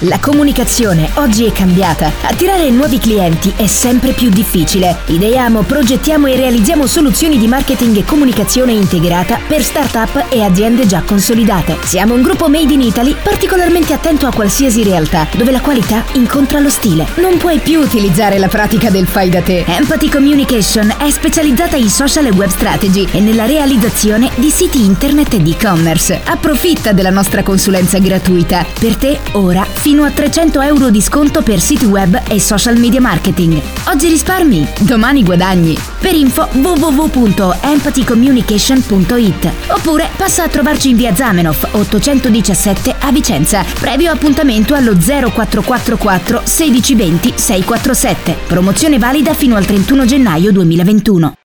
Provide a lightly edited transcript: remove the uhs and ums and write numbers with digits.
La comunicazione oggi è cambiata. Attirare nuovi clienti è sempre più difficile. Ideiamo, progettiamo e realizziamo soluzioni di marketing e comunicazione integrata per start-up e aziende già consolidate. Siamo un gruppo made in Italy particolarmente attento a qualsiasi realtà, dove la qualità incontra lo stile. Non puoi più utilizzare la pratica del fai da te. Empathy Communication è specializzata in social e web strategy e nella realizzazione di siti internet e di e-commerce. Approfitta della nostra consulenza gratuita. Per te, ora, fino a 300 euro di sconto per siti web e social media marketing. Oggi risparmi, domani guadagni. Per info www.empathycommunication.it oppure passa a trovarci in via Zamenhof 817 a Vicenza, previo appuntamento allo 0444 1620 647. Promozione valida fino al 31 gennaio 2021.